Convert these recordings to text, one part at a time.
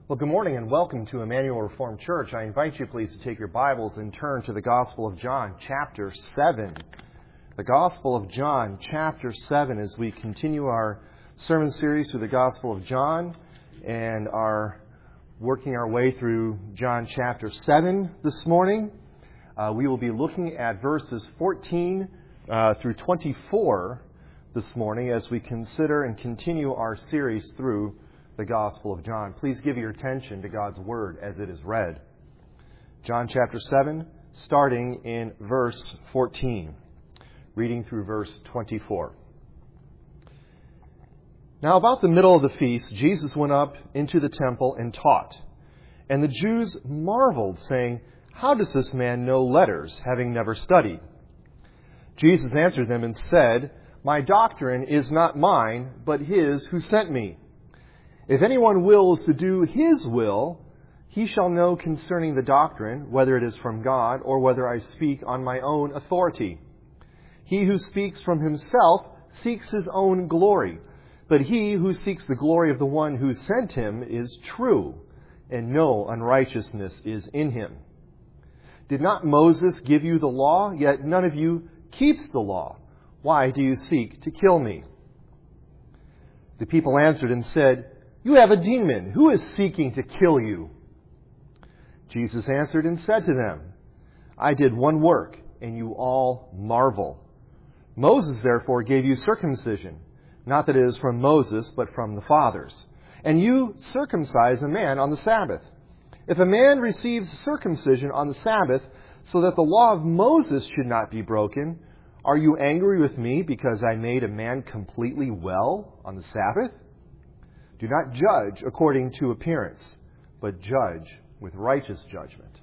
Well, good morning and welcome to Emmanuel Reformed Church. I invite you please to take your Bibles and turn to the Gospel of John, chapter 7. The Gospel of John, chapter 7, as we continue our sermon series through the Gospel of John and are working our way through John chapter 7 this morning. We will be looking at verses 14 through 24 this morning as we consider and continue our series through the Gospel of John. Please give your attention to God's Word as it is read. John chapter 7, starting in verse 14, reading through verse 24. Now about the middle of the feast, Jesus went up into the temple and taught. And the Jews marveled, saying, "How does this man know letters, having never studied?" Jesus answered them and said, "My doctrine is not mine, but his who sent me. If anyone wills to do his will, he shall know concerning the doctrine, whether it is from God or whether I speak on my own authority. He who speaks from himself seeks his own glory, but he who seeks the glory of the one who sent him is true, and no unrighteousness is in him. Did not Moses give you the law? Yet none of you keeps the law. Why do you seek to kill me?" The people answered and said, "You have a demon. Who is seeking to kill you?" Jesus answered and said to them, "I did one work, and you all marvel. Moses therefore gave you circumcision, not that it is from Moses, but from the fathers. And you circumcise a man on the Sabbath. If a man receives circumcision on the Sabbath, so that the law of Moses should not be broken, are you angry with me because I made a man completely well on the Sabbath? Do not judge according to appearance, but judge with righteous judgment."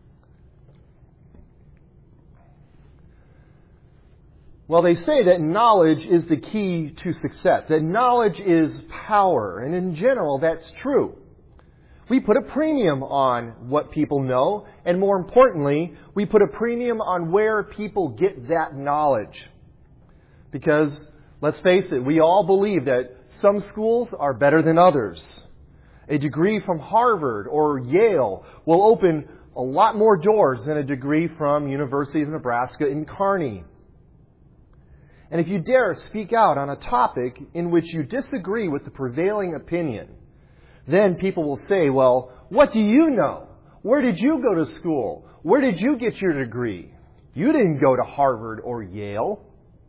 Well, they say that knowledge is the key to success, that knowledge is power, and in general, that's true. We put a premium on what people know, and more importantly, we put a premium on where people get that knowledge. Because, let's face it, we all believe that some schools are better than others. A degree from Harvard or Yale will open a lot more doors than a degree from University of Nebraska in Kearney. And if you dare speak out on a topic in which you disagree with the prevailing opinion, then people will say, "Well, what do you know? Where did you go to school? Where did you get your degree? You didn't go to Harvard or Yale."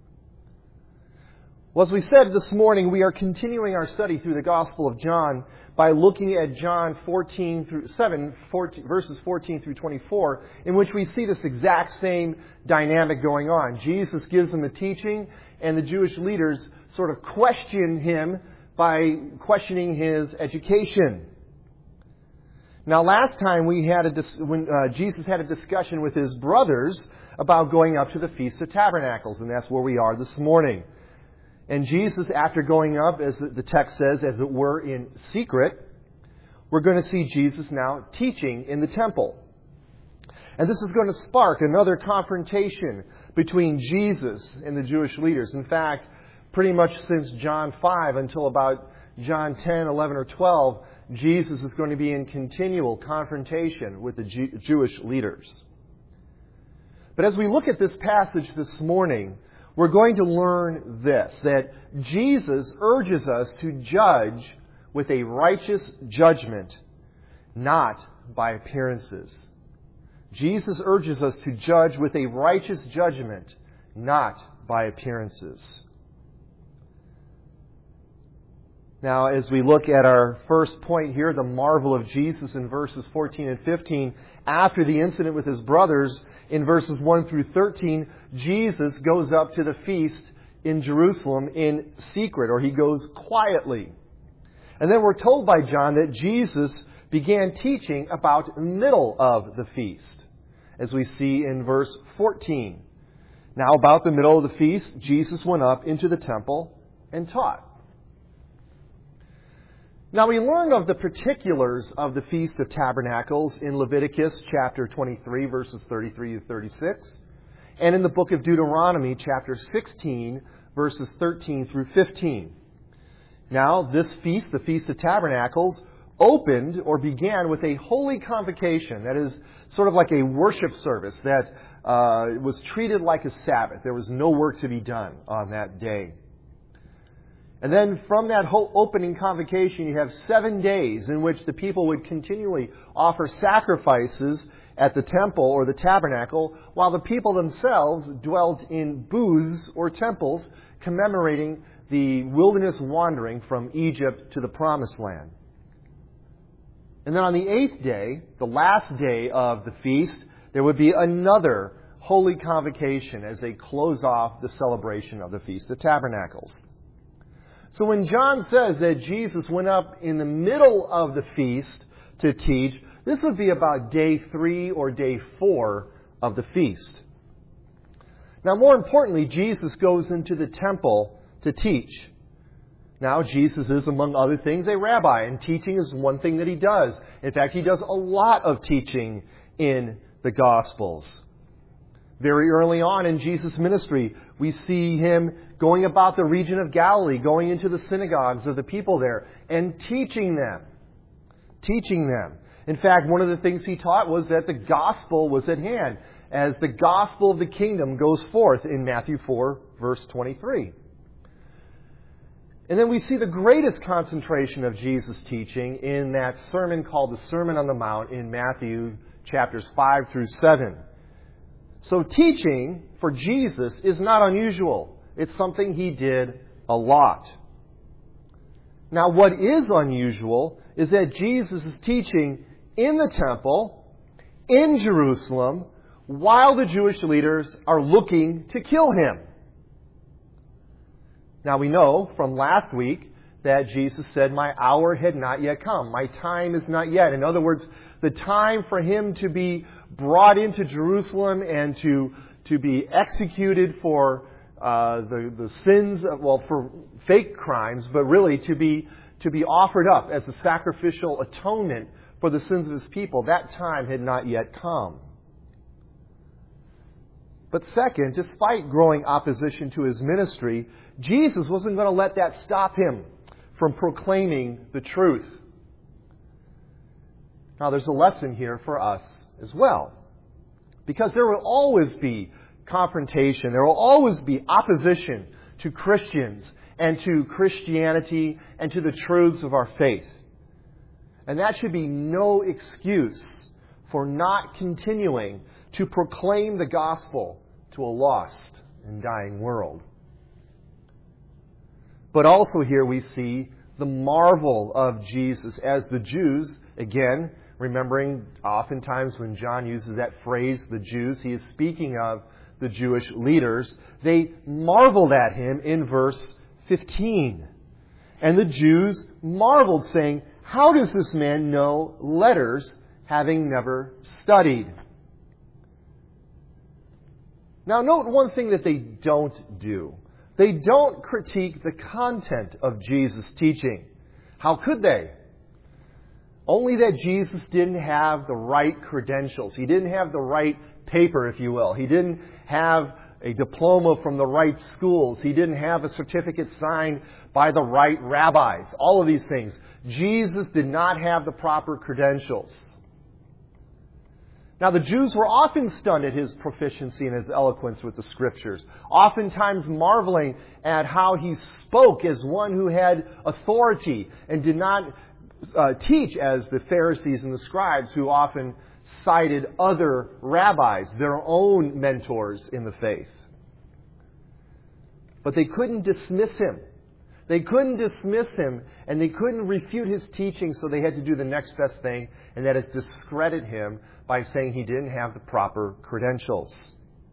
Well, as we said this morning, we are continuing our study through the Gospel of John by looking at John 7, verses 14 through 24, in which we see this exact same dynamic going on. Jesus gives them the teaching, and the Jewish leaders sort of question him by questioning his education. Now, last time when Jesus had a discussion with his brothers about going up to the Feast of Tabernacles, and that's where we are this morning. And Jesus, after going up, as the text says, as it were, in secret, we're going to see Jesus now teaching in the temple. And this is going to spark another confrontation between Jesus and the Jewish leaders. In fact, pretty much since John 5 until about John 10, 11, or 12, Jesus is going to be in continual confrontation with the Jewish leaders. But as we look at this passage this morning, we're going to learn this, that Jesus urges us to judge with a righteous judgment, not by appearances. Jesus urges us to judge with a righteous judgment, not by appearances. Now, as we look at our first point here, the marvel of Jesus in verses 14 and 15, after the incident with his brothers, in verses 1 through 13, Jesus goes up to the feast in Jerusalem in secret, or he goes quietly. And then we're told by John that Jesus began teaching about the middle of the feast, as we see in verse 14. Now, about the middle of the feast, Jesus went up into the temple and taught. Now, we learn of the particulars of the Feast of Tabernacles in Leviticus chapter 23, verses 33 to 36, and in the book of Deuteronomy chapter 16, verses 13 through 15. Now, this feast, the Feast of Tabernacles, opened or began with a holy convocation. That is sort of like a worship service that was treated like a Sabbath. There was no work to be done on that day. And then from that whole opening convocation, you have 7 days in which the people would continually offer sacrifices at the temple or the tabernacle, while the people themselves dwelt in booths or temples commemorating the wilderness wandering from Egypt to the Promised Land. And then on the 8th day, the last day of the feast, there would be another holy convocation as they close off the celebration of the Feast of Tabernacles. So when John says that Jesus went up in the middle of the feast to teach, this would be about day 3 or day 4 of the feast. Now, more importantly, Jesus goes into the temple to teach. Now, Jesus is, among other things, a rabbi, and teaching is one thing that he does. In fact, he does a lot of teaching in the Gospels. Very early on in Jesus' ministry, we see him going about the region of Galilee, going into the synagogues of the people there, and teaching them. Teaching them. In fact, one of the things he taught was that the gospel was at hand, as the gospel of the kingdom goes forth in Matthew 4, verse 23. And then we see the greatest concentration of Jesus' teaching in that sermon called the Sermon on the Mount in Matthew chapters 5 through 7. So teaching for Jesus is not unusual. It's something he did a lot. Now, what is unusual is that Jesus is teaching in the temple, in Jerusalem, while the Jewish leaders are looking to kill him. Now, we know from last week that Jesus said, "My hour had not yet come. My time is not yet." In other words, the time for him to be brought into Jerusalem and to be executed for the sins, for fake crimes, but really to be offered up as a sacrificial atonement for the sins of his people, that time had not yet come. But second, despite growing opposition to his ministry, Jesus wasn't going to let that stop him from proclaiming the truth. Now, there's a lesson here for us as well. Because there will always be confrontation. There will always be opposition to Christians and to Christianity and to the truths of our faith. And that should be no excuse for not continuing to proclaim the gospel to a lost and dying world. But also here we see the marvel of Jesus as the Jews, again, remembering oftentimes when John uses that phrase, the Jews, he is speaking of the Jewish leaders. They marveled at him in verse 15. And the Jews marveled, saying, "How does this man know letters, having never studied?" Now, note one thing that they don't do. They don't critique the content of Jesus' teaching. How could they? Only that Jesus didn't have the right credentials. He didn't have the right paper, if you will. He didn't have a diploma from the right schools. He didn't have a certificate signed by the right rabbis. All of these things. Jesus did not have the proper credentials. Now, the Jews were often stunned at his proficiency and his eloquence with the Scriptures, oftentimes marveling at how he spoke as one who had authority and did not teach as the Pharisees and the scribes, who often cited other rabbis, their own mentors in the faith. But they couldn't dismiss him. They couldn't dismiss him, and they couldn't refute his teaching, so they had to do the next best thing, and that is discredit him by saying he didn't have the proper credentials.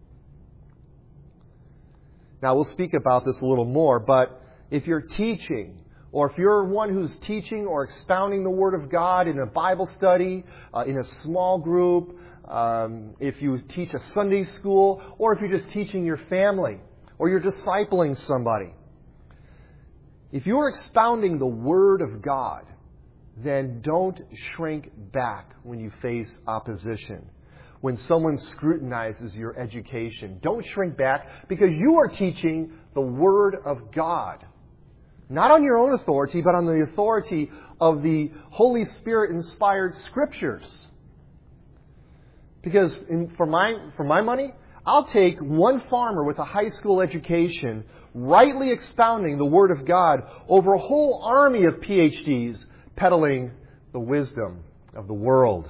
Now, we'll speak about this a little more, but if you're teaching, or if you're one who's teaching or expounding the Word of God in a Bible study, in a small group, if you teach a Sunday school, or if you're just teaching your family, or you're discipling somebody, if you're expounding the Word of God, then don't shrink back when you face opposition. When someone scrutinizes your education, don't shrink back, because you are teaching the Word of God. Not on your own authority, but on the authority of the Holy Spirit-inspired Scriptures. Because for my money, I'll take one farmer with a high school education rightly expounding the Word of God over a whole army of PhDs peddling the wisdom of the world.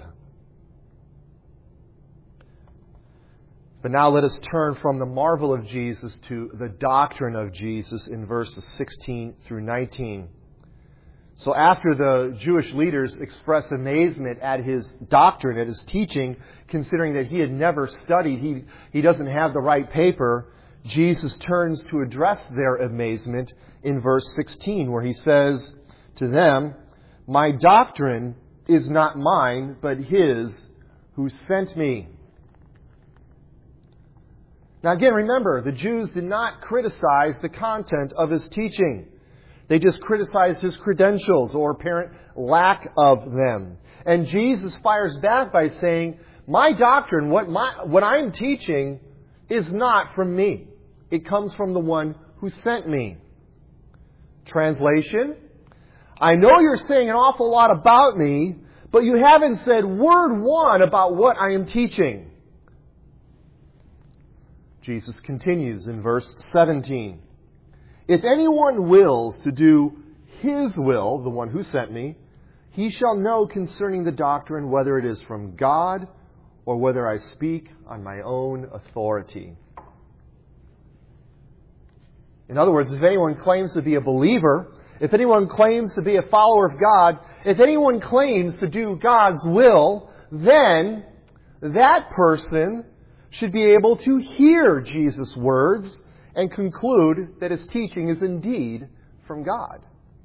But now let us turn from the marvel of Jesus to the doctrine of Jesus in verses 16 through 19. So after the Jewish leaders express amazement at His doctrine, at His teaching, considering that He had never studied, He doesn't have the right paper, Jesus turns to address their amazement in verse 16, where He says to them, "My doctrine is not mine, but His who sent me." Now again, remember, the Jews did not criticize the content of His teaching. They just criticized His credentials or apparent lack of them. And Jesus fires back by saying, my doctrine, what I'm teaching, is not from me. It comes from the one who sent me. Translation, I know you're saying an awful lot about me, but you haven't said word one about what I am teaching. Jesus continues in verse 17. If anyone wills to do His will, the one who sent me, he shall know concerning the doctrine whether it is from God or whether I speak on my own authority. In other words, if anyone claims to be a believer, if anyone claims to be a follower of God, if anyone claims to do God's will, then that person should be able to hear Jesus' words and conclude that His teaching is indeed from God.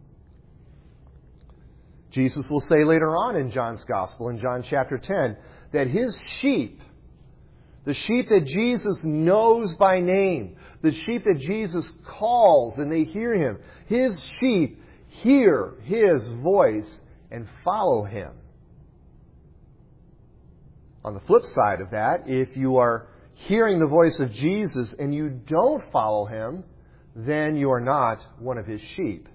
Jesus will say later on in John's Gospel, in John chapter 10, that His sheep, the sheep that Jesus knows by name, the sheep that Jesus calls and they hear Him, His sheep hear His voice and follow Him. On the flip side of that, if you are hearing the voice of Jesus and you don't follow Him, then you are not one of His sheep.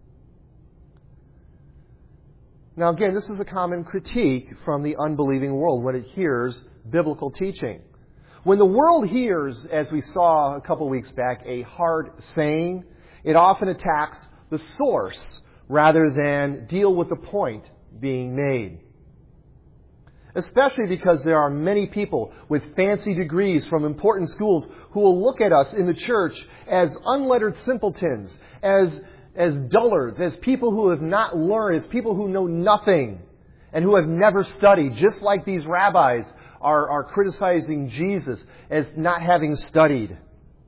Now again, this is a common critique from the unbelieving world when it hears biblical teaching. When the world hears, as we saw a couple weeks back, a hard saying, it often attacks the source rather than deal with the point being made. Especially because there are many people with fancy degrees from important schools who will look at us in the church as unlettered simpletons, as dullards, as people who have not learned, as people who know nothing and who have never studied, just like these rabbis are criticizing Jesus as not having studied.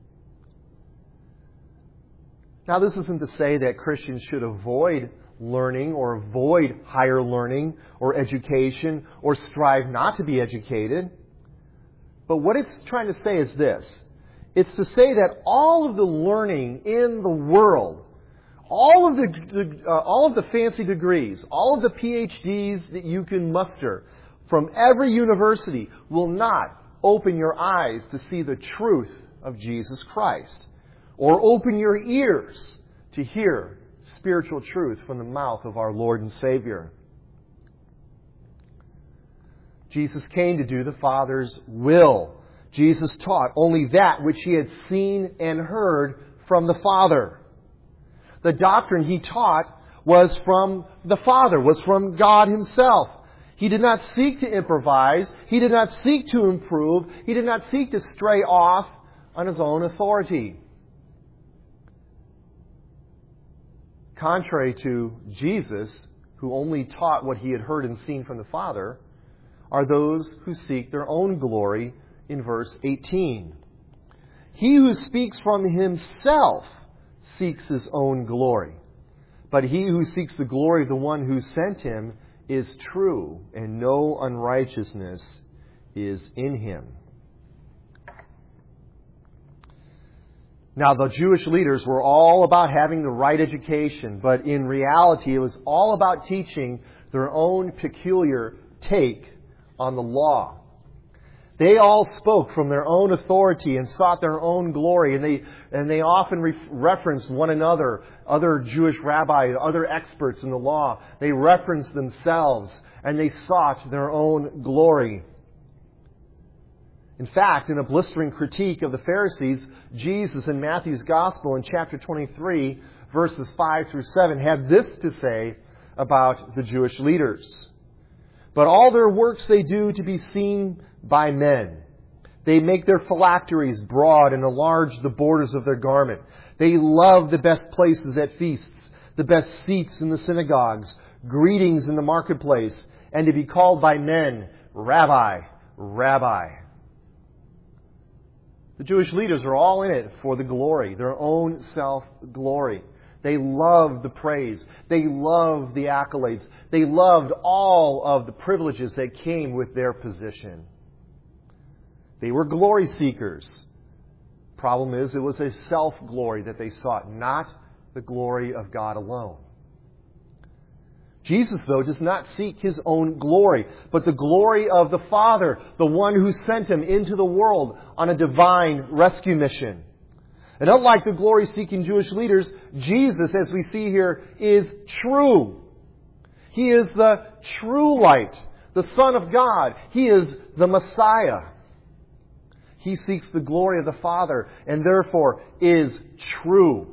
Now, this isn't to say that Christians should avoid learning or avoid higher learning or education or strive not to be educated. But what it's trying to say is this. It's to say that all of the learning in the world, all of the fancy degrees, all of the PhDs that you can muster from every university will not open your eyes to see the truth of Jesus Christ or open your ears to hear spiritual truth from the mouth of our Lord and Savior. Jesus came to do the Father's will. Jesus taught only that which He had seen and heard from the Father. The doctrine He taught was from the Father, was from God Himself. He did not seek to improvise. He did not seek to improve. He did not seek to stray off on His own authority. Contrary to Jesus, who only taught what He had heard and seen from the Father, are those who seek their own glory in verse 18. He who speaks from himself seeks his own glory, but he who seeks the glory of the one who sent him is true, and no unrighteousness is in him. Now, the Jewish leaders were all about having the right education, but in reality, it was all about teaching their own peculiar take on the law. They all spoke from their own authority and sought their own glory, and they often referenced one another, other Jewish rabbis, other experts in the law. They referenced themselves, and they sought their own glory. In fact, in a blistering critique of the Pharisees, Jesus in Matthew's Gospel in chapter 23, verses 5 through 7, had this to say about the Jewish leaders. But all their works they do to be seen by men. They make their phylacteries broad and enlarge the borders of their garment. They love the best places at feasts, the best seats in the synagogues, greetings in the marketplace, and to be called by men, Rabbi, Rabbi. The Jewish leaders are all in it for the glory, their own self-glory. They loved the praise. They loved the accolades. They loved all of the privileges that came with their position. They were glory seekers. Problem is, it was a self-glory that they sought, not the glory of God alone. Jesus, though, does not seek His own glory, but the glory of the Father, the one who sent Him into the world on a divine rescue mission. And unlike the glory-seeking Jewish leaders, Jesus, as we see here, is true. He is the true light, the Son of God. He is the Messiah. He seeks the glory of the Father and therefore is true.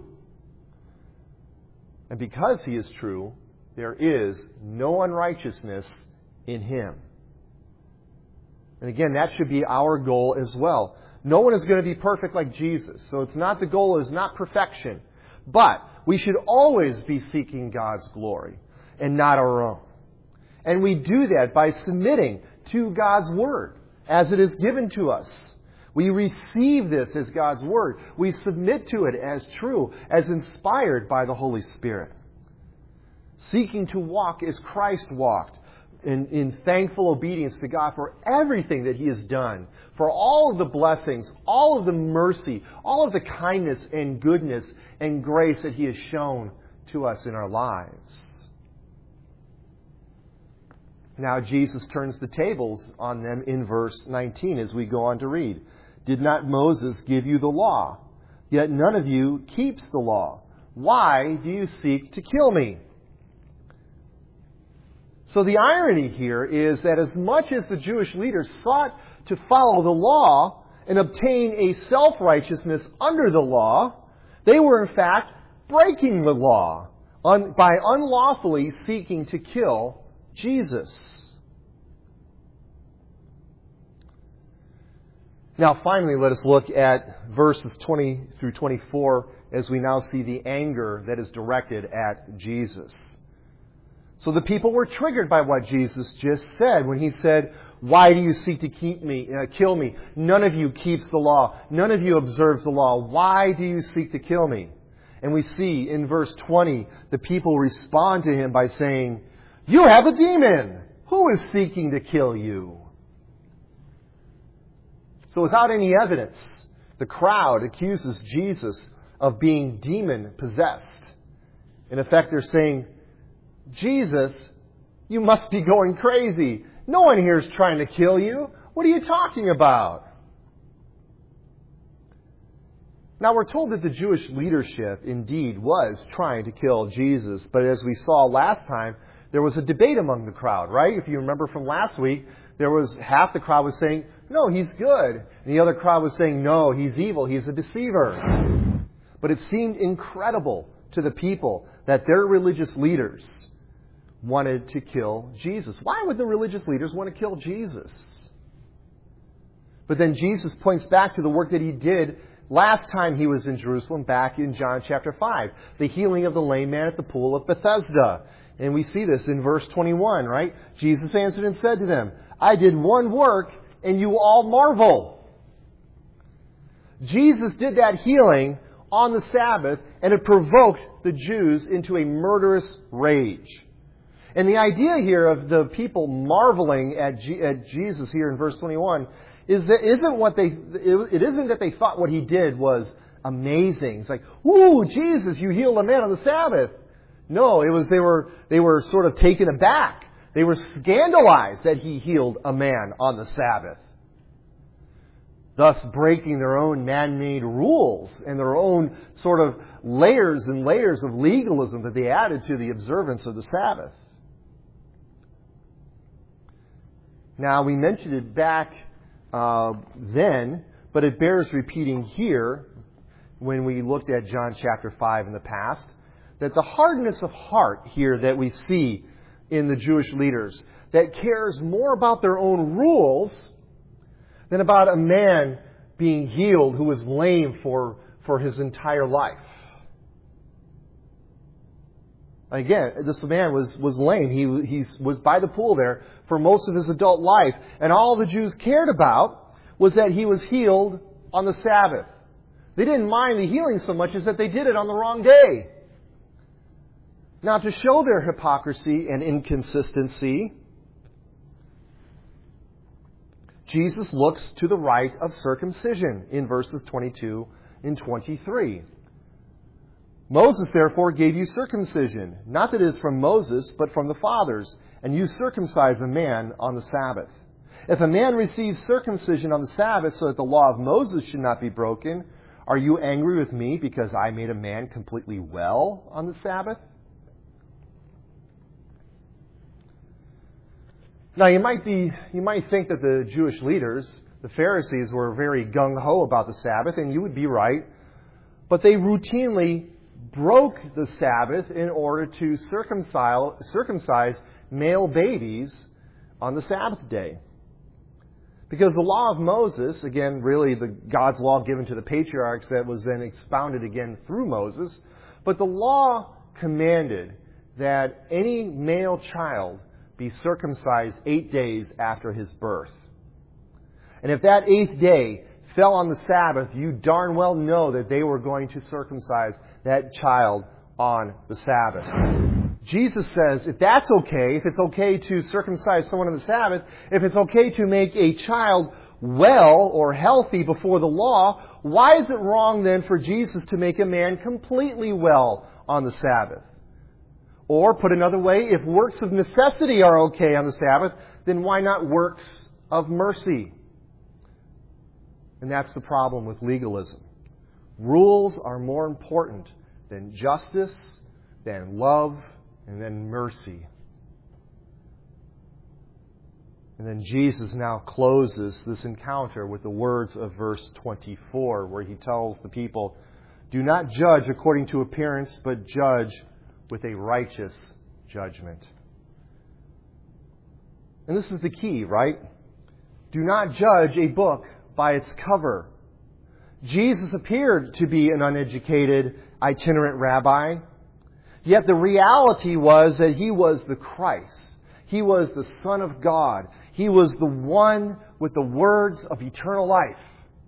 And because He is true, there is no unrighteousness in Him. And again, that should be our goal as well. No one is going to be perfect like Jesus. So the goal is not perfection. But we should always be seeking God's glory and not our own. And we do that by submitting to God's Word as it is given to us. We receive this as God's Word. We submit to it as true, as inspired by the Holy Spirit. Seeking to walk as Christ walked, in thankful obedience to God for everything that He has done, for all of the blessings, all of the mercy, all of the kindness and goodness and grace that He has shown to us in our lives. Now Jesus turns the tables on them in verse 19 as we go on to read. Did not Moses give you the law? Yet none of you keeps the law. Why do you seek to kill me? So the irony here is that as much as the Jewish leaders sought to follow the law and obtain a self-righteousness under the law, they were in fact breaking the law by unlawfully seeking to kill Jesus. Now finally, let us look at verses 20 through 24 as we now see the anger that is directed at Jesus. So the people were triggered by what Jesus just said when He said, why do you seek to kill me? None of you keeps the law. None of you observes the law. Why do you seek to kill me? And we see in verse 20, the people respond to Him by saying, you have a demon. Who is seeking to kill you? So without any evidence, the crowd accuses Jesus of being demon-possessed. In effect, they're saying, Jesus, you must be going crazy. No one here is trying to kill you. What are you talking about? Now we're told that the Jewish leadership indeed was trying to kill Jesus. But as we saw last time, there was a debate among the crowd, right? If you remember from last week, there was half the crowd was saying, no, He's good. And the other crowd was saying, no, He's evil. He's a deceiver. But it seemed incredible to the people that their religious leaders wanted to kill Jesus. Why would the religious leaders want to kill Jesus? But then Jesus points back to the work that He did last time He was in Jerusalem, back in John chapter 5. The healing of the lame man at the pool of Bethesda. And we see this in verse 21, right? Jesus answered and said to them, I did one work and you all marvel. Jesus did that healing on the Sabbath and it provoked the Jews into a murderous rage. And the idea here of the people marveling at Jesus here in verse 21 is that it isn't that they thought what He did was amazing. It's like, "Ooh, Jesus, you healed a man on the Sabbath." No, it was they were sort of taken aback. They were scandalized that He healed a man on the Sabbath. thus breaking their own man-made rules and their own sort of layers and layers of legalism that they added to the observance of the Sabbath. Now, we mentioned it back then, but it bears repeating here when we looked at John chapter 5 in the past, that the hardness of heart here that we see in the Jewish leaders that cares more about their own rules than about a man being healed who was lame for his entire life. Again, this man was lame. He was by the pool there for most of his adult life. And all the Jews cared about was that he was healed on the Sabbath. They didn't mind the healing so much as that they did it on the wrong day. Now, to show their hypocrisy and inconsistency, Jesus looks to the rite of circumcision in verses 22 and 23. Moses, therefore, gave you circumcision, not that it is from Moses, but from the fathers, and you circumcise a man on the Sabbath. If a man receives circumcision on the Sabbath so that the law of Moses should not be broken, are you angry with me because I made a man completely well on the Sabbath? Now, you might think that the Jewish leaders, the Pharisees, were very gung-ho about the Sabbath, and you would be right. But they routinely broke the Sabbath in order to circumcise male babies on the Sabbath day. Because the law of Moses, again, really God's law given to the patriarchs that was then expounded again through Moses, but the law commanded that any male child be circumcised 8 days after his birth. And if that 8th day fell on the Sabbath, you darn well know that they were going to circumcise that child on the Sabbath. Jesus says, if that's okay, if it's okay to circumcise someone on the Sabbath, if it's okay to make a child well or healthy before the law, why is it wrong then for Jesus to make a man completely well on the Sabbath? Or, put another way, if works of necessity are okay on the Sabbath, then why not works of mercy? And that's the problem with legalism. Rules are more important than justice, than love, and then mercy. And then Jesus now closes this encounter with the words of verse 24, where he tells the people, do not judge according to appearance, but judge with a righteous judgment. And this is the key, right? Do not judge a book by its cover. Jesus appeared to be an uneducated, itinerant rabbi, yet the reality was that he was the Christ. He was the Son of God. He was the one with the words of eternal life.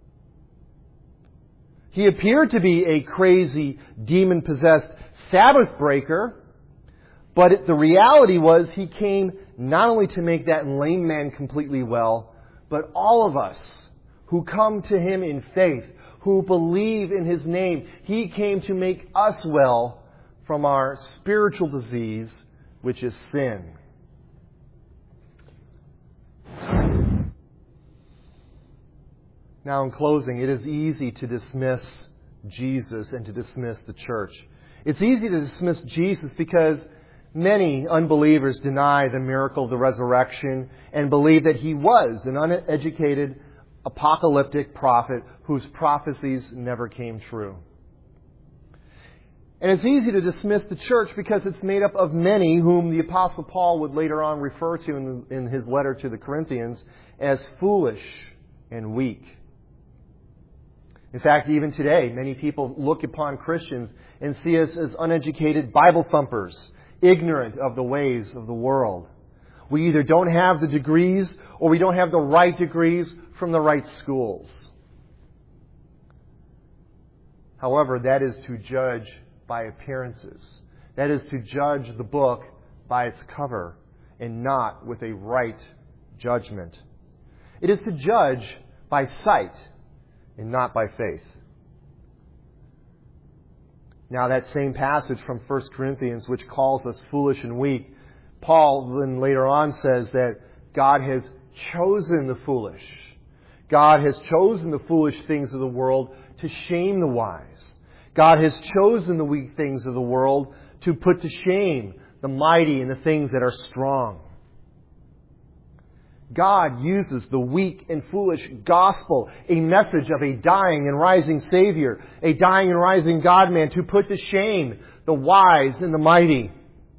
He appeared to be a crazy, demon-possessed Sabbath breaker, but the reality was he came not only to make that lame man completely well, but all of us who come to him in faith, who believe in his name, he came to make us well from our spiritual disease, which is sin. Now, in closing, it is easy to dismiss Jesus and to dismiss the church. It's easy to dismiss Jesus because many unbelievers deny the miracle of the resurrection and believe that he was an uneducated, apocalyptic prophet whose prophecies never came true. And it's easy to dismiss the church because it's made up of many whom the Apostle Paul would later on refer to in his letter to the Corinthians as foolish and weak. In fact, even today, many people look upon Christians and see us as uneducated Bible thumpers, ignorant of the ways of the world. We either don't have the degrees or we don't have the right degrees from the right schools. However, that is to judge by appearances. That is to judge the book by its cover and not with a right judgment. It is to judge by sight and not by faith. Now, that same passage from 1 Corinthians, which calls us foolish and weak, Paul then later on says that God has chosen the foolish. God has chosen the foolish things of the world to shame the wise. God has chosen the weak things of the world to put to shame the mighty and the things that are strong. God uses the weak and foolish gospel, a message of a dying and rising Savior, a dying and rising God-man, to put to shame the wise and the mighty.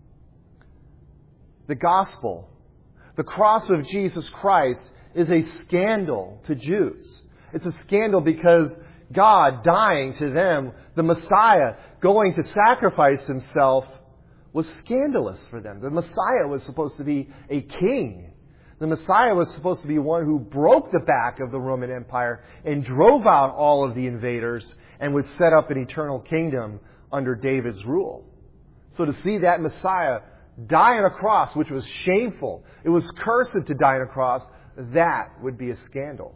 The gospel, the cross of Jesus Christ, is a scandal to Jews. It's a scandal because God dying to them, the Messiah going to sacrifice Himself, was scandalous for them. The Messiah was supposed to be a king. The Messiah was supposed to be one who broke the back of the Roman Empire and drove out all of the invaders and would set up an eternal kingdom under David's rule. So to see that Messiah die on a cross, which was shameful, it was cursed to die on a cross, that would be a scandal.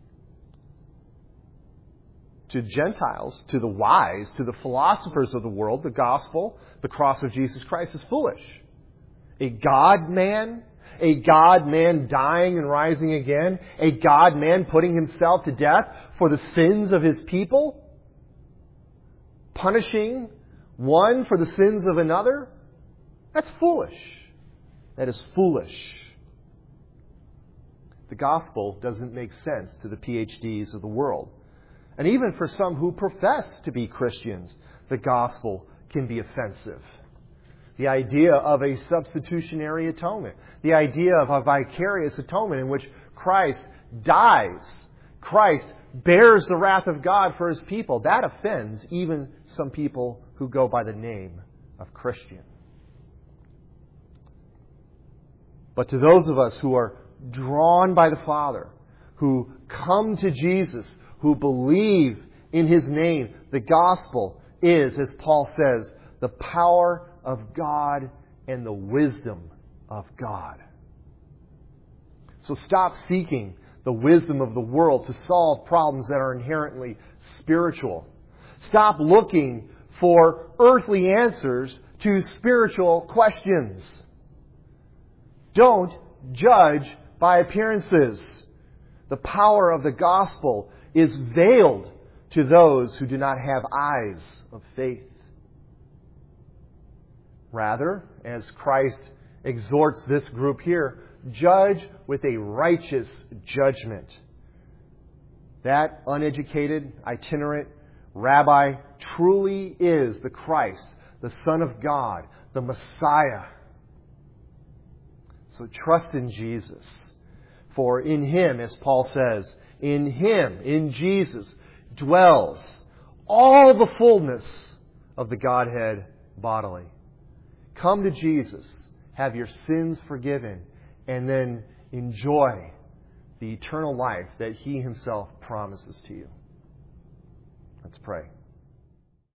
To Gentiles, to the wise, to the philosophers of the world, the gospel, the cross of Jesus Christ, is foolish. A God-man dying and rising again, a God-man putting Himself to death for the sins of His people, punishing one for the sins of another, that's foolish. That is foolish. The gospel doesn't make sense to the PhDs of the world. And even for some who profess to be Christians, the gospel can be offensive. The idea of a substitutionary atonement, the idea of a vicarious atonement in which Christ dies, Christ bears the wrath of God for His people, that offends even some people who go by the name of Christian. But to those of us who are drawn by the Father, who come to Jesus, who believe in His name, the gospel is, as Paul says, the power of God and the wisdom of God. So stop seeking the wisdom of the world to solve problems that are inherently spiritual. Stop looking for earthly answers to spiritual questions. Don't judge by appearances. The power of the gospel is veiled to those who do not have eyes of faith. Rather, as Christ exhorts this group here, judge with a righteous judgment. That uneducated, itinerant rabbi truly is the Christ, the Son of God, the Messiah. So trust in Jesus. For in Him, as Paul says, in Him, in Jesus, dwells all the fullness of the Godhead bodily. Come to Jesus, have your sins forgiven, and then enjoy the eternal life that He Himself promises to you. Let's pray.